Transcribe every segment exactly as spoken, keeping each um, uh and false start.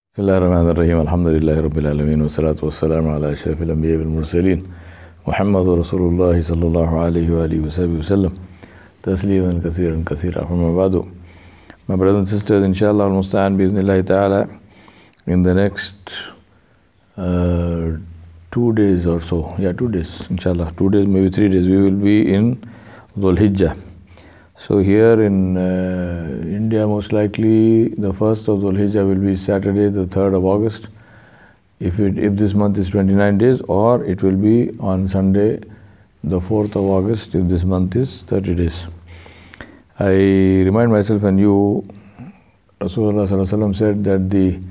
بسم الله الرحمن الرحيم الحمد لله رب العالمين والصلاة والسلام على أشرف الأنبياء والمرسلين محمد رسول الله صلى الله عليه وآله وصحبه وسلم تسليما كثيرا كثيرا. From بعد, my brothers and sisters, inshallah al-musta'an bi'iznillahi ta'ala, in the next uh, two days or so, yeah two days inshallah, two days maybe three days, we will be in Dhul Hijjah. So here in uh, India, most likely the first of Dhul Hijjah will be Saturday, the third of August, if it if this month is twenty-nine days, or it will be on Sunday, the fourth of August, if this month is thirty days. I remind myself and you, Rasulullah Sallallahu Alaihi Wasallam said that the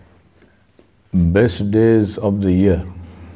best days of the year,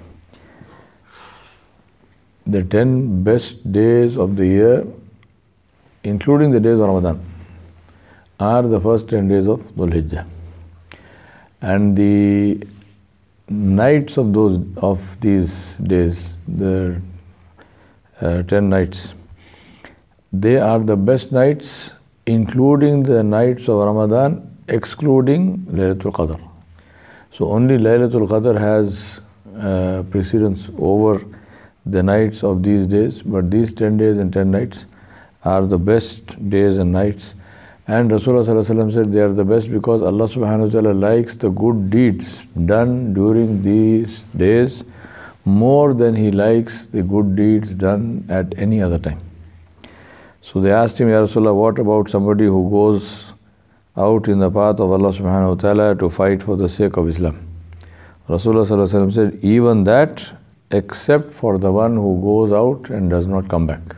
the ten best days of the year, including the days of Ramadan, are the first ten days of Dhul Hijjah. And the nights of those of these days, the uh, ten nights, they are the best nights, including the nights of Ramadan, excluding Laylatul Qadr. So only Laylatul Qadr has uh, precedence over the nights of these days, but these ten days and ten nights are the best days and nights. And Rasulullah Sallallahu Alaihi Wasallam said they are the best because Allah Subhanahu Wa Ta'ala likes the good deeds done during these days more than He likes the good deeds done at any other time. So they asked him, Ya Rasulullah, what about somebody who goes out in the path of Allah Subhanahu Wa Ta'ala to fight for the sake of Islam? Rasulullah Sallallahu Alaihi Wasallam said, even that, except for the one who goes out and does not come back.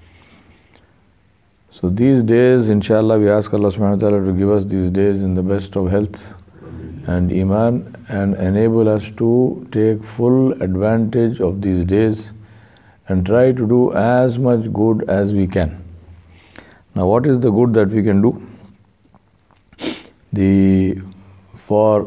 So these days, inshallah, we ask Allah Subhanahu Wa Ta'ala to give us these days in the best of health and iman, and enable us to take full advantage of these days and try to do as much good as we can. Now, what is the good that we can do? The for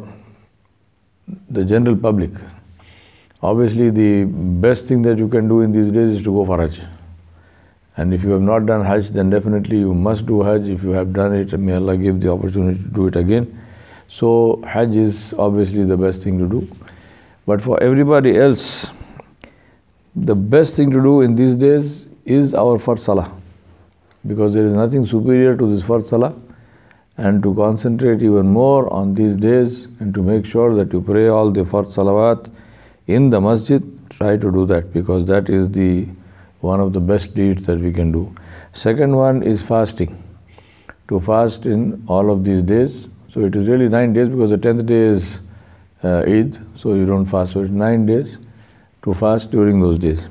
the general public, obviously the best thing that you can do in these days is to go for Hajj. And if you have not done Hajj, then definitely you must do Hajj. If you have done it, may Allah give the opportunity to do it again. So Hajj is obviously the best thing to do. But for everybody else, the best thing to do in these days is our first Salah. Because there is nothing superior to this first Salah. And to concentrate even more on these days and to make sure that you pray all the first Salawat in the masjid, try to do that, because that is the one of the best deeds that we can do. Second one is fasting. To fast in all of these days. So it is really nine days because the tenth day is uh, Eid, so you don't fast. So it's nine days to fast during those days.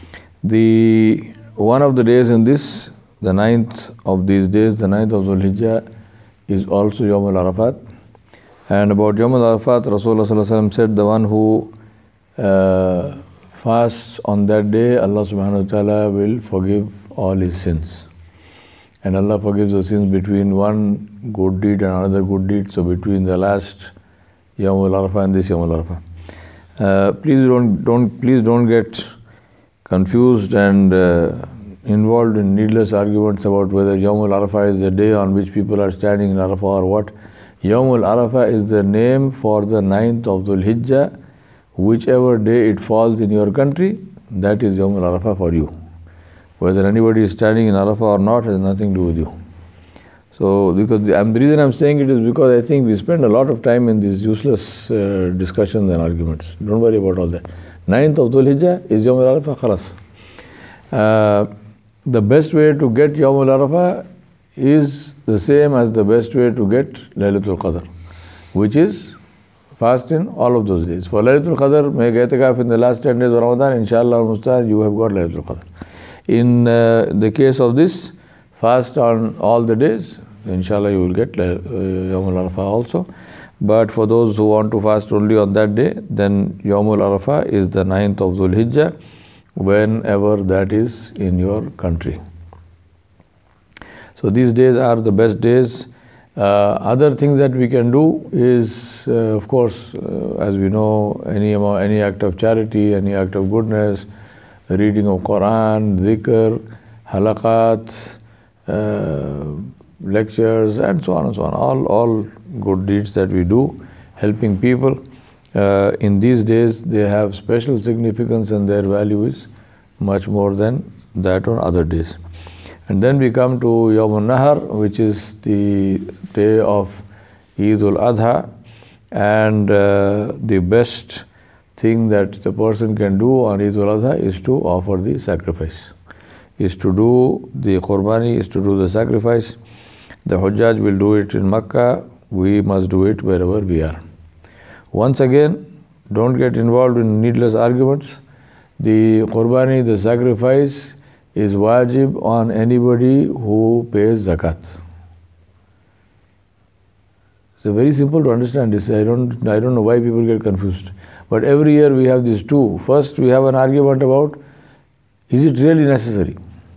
The one of the days in this, the ninth of these days, the ninth of Dhul Hijjah, is also Yawm al-Arafat. And about Yawm al-Arafat, Rasulullah Sallallahu Alaihi Wasallam said, the one who uh, fasts on that day, Allah Subhanahu Wa Ta'ala will forgive all his sins. And Allah forgives the sins between one good deed and another good deed. So between the last Yawm al-Arafah and this Yawm al-Arafah. Uh, please don't don't please don't get confused and uh, involved in needless arguments about whether Yawm al-Arafah is the day on which people are standing in Arafah or what. Yawm al-Arafah is the name for the ninth of Dhul Hijjah. Whichever day it falls in your country, that is Yawm al-Arafah for you. Whether anybody is standing in Arafah or not has nothing to do with you. So, because the, the reason I'm saying it is because I think we spend a lot of time in these useless uh, discussions and arguments. Don't worry about all that. ninth of Dhul Hijjah is Yawm al-Arafah, khalas. Uh, the best way to get Yawm al-Arafah is the same as the best way to get Laylatul Qadr, which is fast in all of those days. For Laylatul Qadr, make i'tikaf in the last ten days of Ramadan, inshallah al-Musta'an, you have got Laylatul Qadr. In uh, the case of this, fast on all the days, inshallah you will get uh, Yawm al-Arafah also. But for those who want to fast only on that day, then Yawm al-Arafah is the ninth of Dhul Hijjah, whenever that is in your country. So these days are the best days. Uh, other things that we can do is, uh, of course, uh, as we know, any amount, any act of charity, any act of goodness, reading of Quran, dhikr, halaqat, uh, lectures, and so on and so on. All all good deeds that we do helping people. Uh, in these days, they have special significance and their value is much more than that on other days. And then we come to Yawm al-Nahar, which is the day of Eid al-Adha, and uh, the best thing that the person can do on Eid al-Adha is to offer the sacrifice, is to do the Qurbani, is to do the sacrifice. The Hujjaj will do it in Makkah, we must do it wherever we are. Once again, don't get involved in needless arguments. The Qurbani, the sacrifice, is wajib on anybody who pays zakat. It's very simple to understand this. I don't, I don't know why people get confused. But every year we have these two. First, we have an argument about, is it really necessary?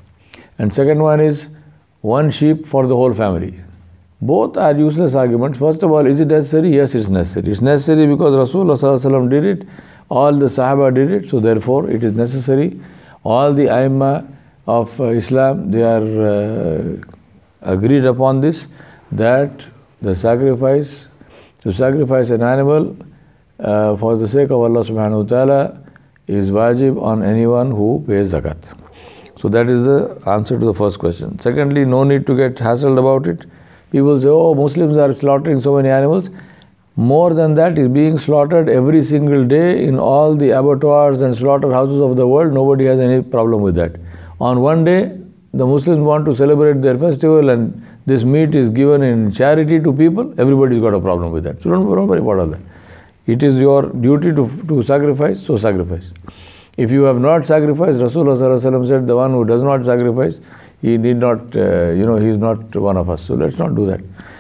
And second one is, one sheep for the whole family. Both are useless arguments. First of all, is it necessary? Yes, it's necessary. It's necessary because Rasulullah sallallahu alaihi wasallam did it. All the Sahaba did it. So therefore, it is necessary. All the Aimma of uh, Islam, they are uh, agreed upon this, that the sacrifice, to sacrifice an animal uh, for the sake of Allah subhanahu wa ta'ala is wajib on anyone who pays zakat. So that is the answer to the first question. Secondly, no need to get hassled about it. People say, oh, Muslims are slaughtering so many animals. More than that is being slaughtered every single day in all the abattoirs and slaughterhouses of the world. Nobody has any problem with that. On one day, the Muslims want to celebrate their festival and this meat is given in charity to people. Everybody's got a problem with that. So don't, don't worry about all that. It is your duty to, to sacrifice, so sacrifice. If you have not sacrificed, Rasulullah sallallahu alaihi wasallam said, the one who does not sacrifice, he need not, uh, you know, he is not one of us. So let's not do that.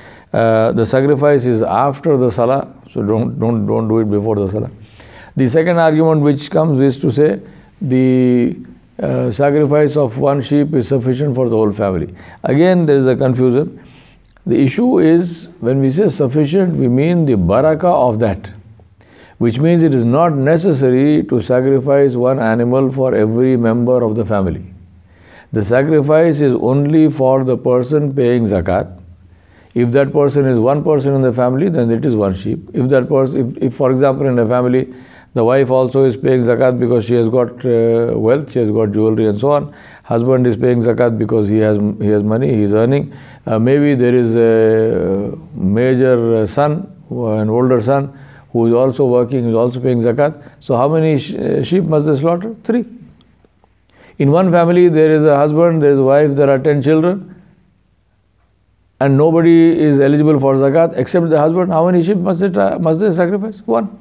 Uh, the sacrifice is after the salah, so don't, don't, don't do it before the salah. The second argument which comes is to say the uh, sacrifice of one sheep is sufficient for the whole family. Again, there is a confusion. The issue is, when we say sufficient, we mean the barakah of that, which means it is not necessary to sacrifice one animal for every member of the family. The sacrifice is only for the person paying zakat. If that person is one person in the family, then it is one sheep. If that person, if, if for example in a family, the wife also is paying zakat because she has got uh, wealth, she has got jewelry and so on. Husband is paying zakat because he has he has money, he is earning. Uh, maybe there is a major son, an older son, who is also working, is also paying zakat. So how many sh- sheep must they slaughter? Three. In one family, there is a husband, there is a wife, there are ten children, and nobody is eligible for zakat except the husband. How many sheep must they, try, must they sacrifice? One.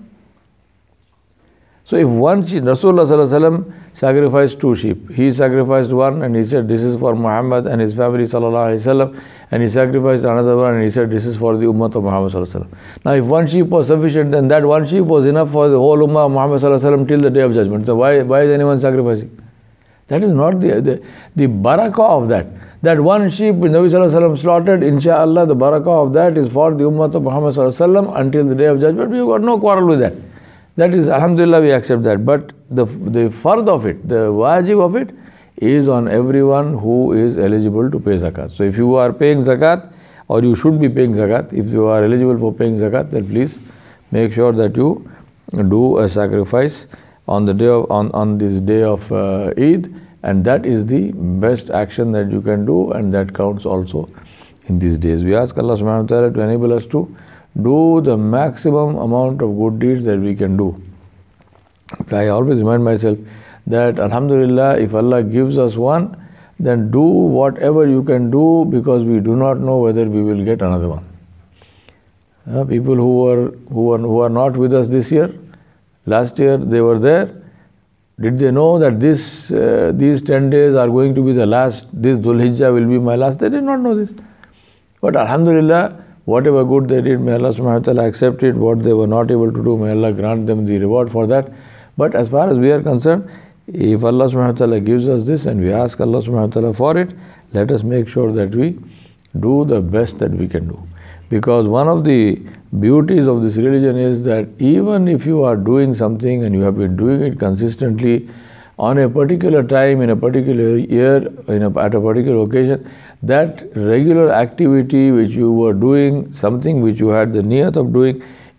So if one sheep, Rasulullah sallallahu alaihi wasallam sacrificed two sheep. He sacrificed one and he said, this is for Muhammad and his family sallallahu alaihi wasallam. And he sacrificed another one and he said, this is for the ummah of Muhammad sallallahu alaihi wasallam. Now if one sheep was sufficient, then that one sheep was enough for the whole ummah of Muhammad sallallahu alaihi wasallam till the day of judgment. So why, why is anyone sacrificing? That is not the, the, the barakah of that. That one sheep which Nabi sallallahu alaihi wasallam slaughtered, inshallah, the barakah of that is for the ummah of Muhammad sallallahu alaihi wasallam until the day of judgment. We have got no quarrel with that. That is, alhamdulillah, we accept that. But the, the fard of it, the wajib of it, is on everyone who is eligible to pay zakat. So if you are paying zakat, or you should be paying zakat, if you are eligible for paying zakat, then please make sure that you do a sacrifice on the day of, on, on this day of uh, Eid, and that is the best action that you can do, and that counts also in these days. We ask Allah subhanahu wa ta'ala to enable us to do the maximum amount of good deeds that we can do. I always remind myself that alhamdulillah, if Allah gives us one, then do whatever you can do, because we do not know whether we will get another one. Uh, people who are, who are who are not with us this year, last year they were there. Did they know that this uh, these ten days are going to be the last, this Dhul Hijjah will be my last? They did not know this. But alhamdulillah, whatever good they did, may Allah subhanahu wa ta'ala accept it. What they were not able to do, may Allah grant them the reward for that. But as far as we are concerned, if Allah subhanahu wa ta'ala gives us this and we ask Allah subhanahu wa ta'ala for it, let us make sure that we do the best that we can do. Because one of the beauties of this religion is that even if you are doing something and you have been doing it consistently on a particular time, in a particular year, in a, at a particular occasion, that regular activity which you were doing, something which you had the niyat of doing,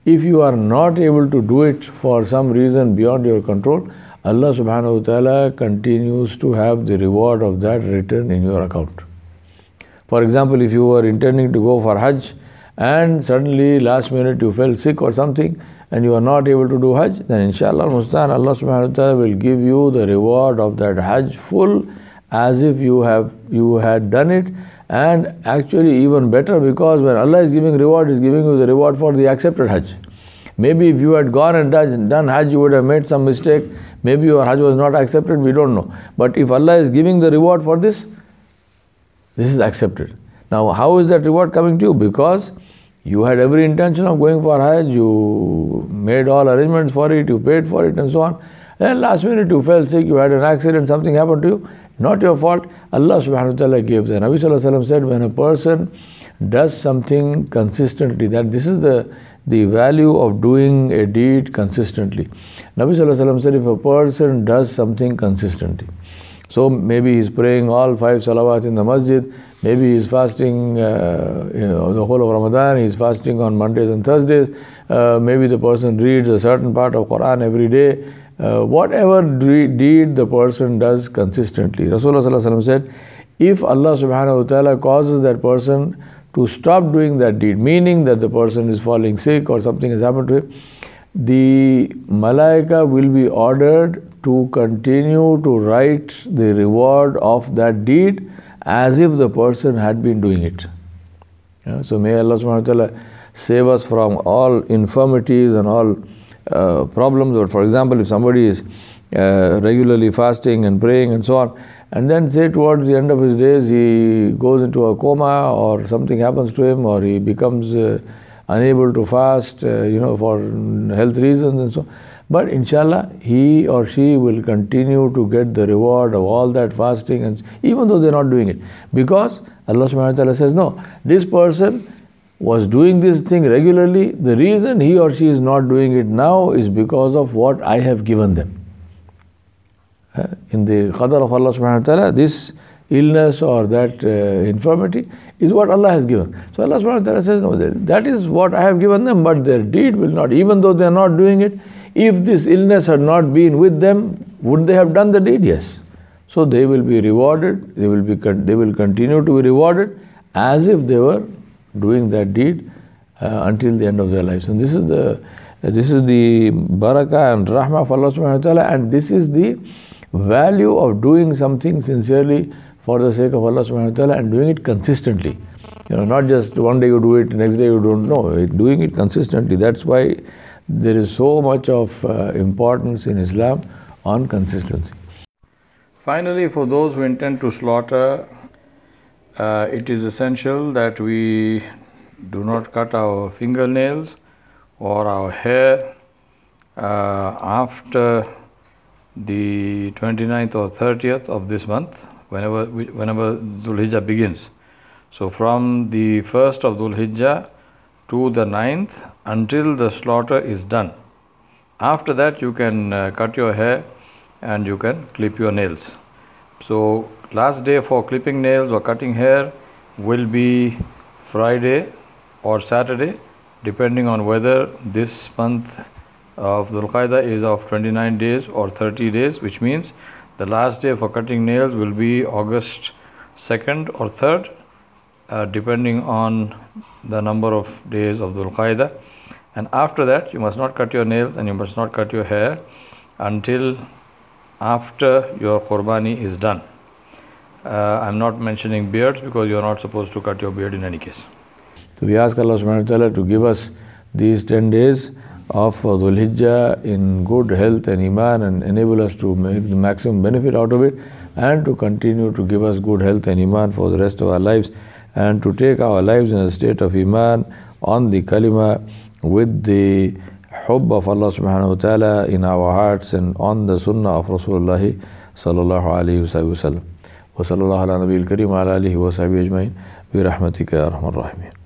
If you are not able to do it for some reason beyond your control, Allah subhanahu wa ta'ala continues to have the reward of that written in your account. For example, if you were intending to go for Hajj and suddenly last minute you fell sick or something and you are not able to do Hajj, then inshallah mustaan Allah subhanahu wa ta'ala will give you the reward of that Hajj full as if you have you had done it, and actually even better, because when Allah is giving reward, He is giving you the reward for the accepted Hajj. Maybe if you had gone and done Hajj, you would have made some mistake. Maybe your Hajj was not accepted, we don't know. But if Allah is giving the reward for this, this is accepted. Now, how is that reward coming to you? Because you had every intention of going for Hajj, you made all arrangements for it, you paid for it and so on. Then last minute you fell sick, you had an accident, something happened to you. Not your fault. Allah subhanahu wa ta'ala gave that. Nabi sallallahu alayhi wa sallam said, when a person does something consistently, that this is the, the value of doing a deed consistently. Nabi sallallahu alayhi wa sallam said, if a person does something consistently, so maybe he's praying all five salawat in the masjid, maybe he's fasting uh, you know, the whole of Ramadan, he's fasting on Mondays and Thursdays, uh, maybe the person reads a certain part of Quran every day, Uh, whatever deed the person does consistently. Rasulullah sallallahu alaihi wasallam said, if Allah subhanahu wa ta'ala causes that person to stop doing that deed, meaning that the person is falling sick or something has happened to him, the malaika will be ordered to continue to write the reward of that deed as if the person had been doing it. Yeah? So may Allah subhanahu wa ta'ala save us from all infirmities and all Uh, problems. Or for example, if somebody is uh, regularly fasting and praying and so on, and then say towards the end of his days he goes into a coma or something happens to him, or he becomes uh, unable to fast, uh, you know, for health reasons and so on. But inshallah, he or she will continue to get the reward of all that fasting, and even though they're not doing it, because Allah subhanahu wa ta'ala says, no, this person was doing this thing regularly. The reason he or she is not doing it now is because of what I have given them. In the qadar of Allah subhanahu wa ta'ala, this illness or that uh, infirmity is what Allah has given. So Allah subhanahu wa ta'ala says, no, that is what I have given them, but their deed will not. Even though they are not doing it, if this illness had not been with them, would they have done the deed? Yes. So they will be rewarded, they will be they will continue to be rewarded as if they were doing that deed uh, until the end of their lives. And this is the uh, this is the barakah and rahmah of Allah subhanahu wa ta'ala, and this is the value of doing something sincerely for the sake of Allah subhanahu wa ta'ala and doing it consistently. You know, not just one day you do it, next day you don't know. Doing it consistently. That's why there is so much of uh, importance in Islam on consistency. Finally, for those who intend to slaughter, Uh, it is essential that we do not cut our fingernails or our hair uh, after the twenty-ninth or thirtieth of this month, whenever whenever Dhul Hijjah begins. So from the first of Dhul Hijjah to the ninth until the slaughter is done. After that you can uh, cut your hair and you can clip your nails. So last day for clipping nails or cutting hair will be Friday or Saturday, depending on whether this month of Dhul Qaidah is of twenty-nine days or thirty days, which means the last day for cutting nails will be August second or third, uh, depending on the number of days of Dhul Qaidah. And after that, you must not cut your nails and you must not cut your hair until after your Qurbani is done. Uh, I'm not mentioning beards because you are not supposed to cut your beard in any case. So we ask Allah subhanahu wa ta'ala to give us these ten days of Dhul Hijjah in good health and iman, and enable us to make the maximum benefit out of it, and to continue to give us good health and iman for the rest of our lives, and to take our lives in a state of iman on the kalima with the hubb of Allah subhanahu wa ta'ala in our hearts and on the sunnah of Rasulullah sallallahu alayhi wa sallam. Wa sallallahu ala nabiyil kareem wa ala alihi wa sahbihi ajma'in bi rahmatika ya arhamar rahimin.